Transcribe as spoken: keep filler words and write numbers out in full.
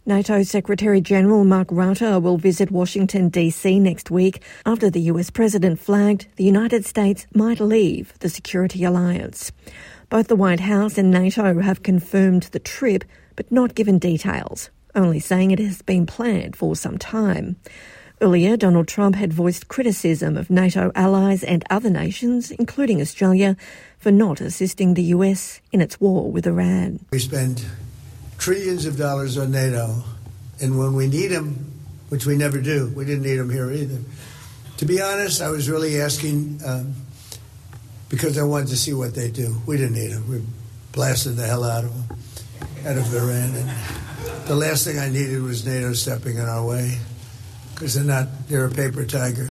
NATO Secretary-General Mark Rutte will visit Washington, D C next week after the U S President flagged the United States might leave the security alliance. Both the White House and NATO have confirmed the trip, but not given details, only saying it has been planned for some time. Earlier, Donald Trump had voiced criticism of NATO allies and other nations, including Australia, for not assisting the U S in its war with Iran. We spend trillions of dollars on NATO, and when we need them, which we never do, we didn't need them here either. To be honest, I was really asking um, because I wanted to see what they do. We didn't need them. We blasted the hell out of them, out of Iran. And the last thing I needed was NATO stepping in our way, because they're not, they're a paper tiger.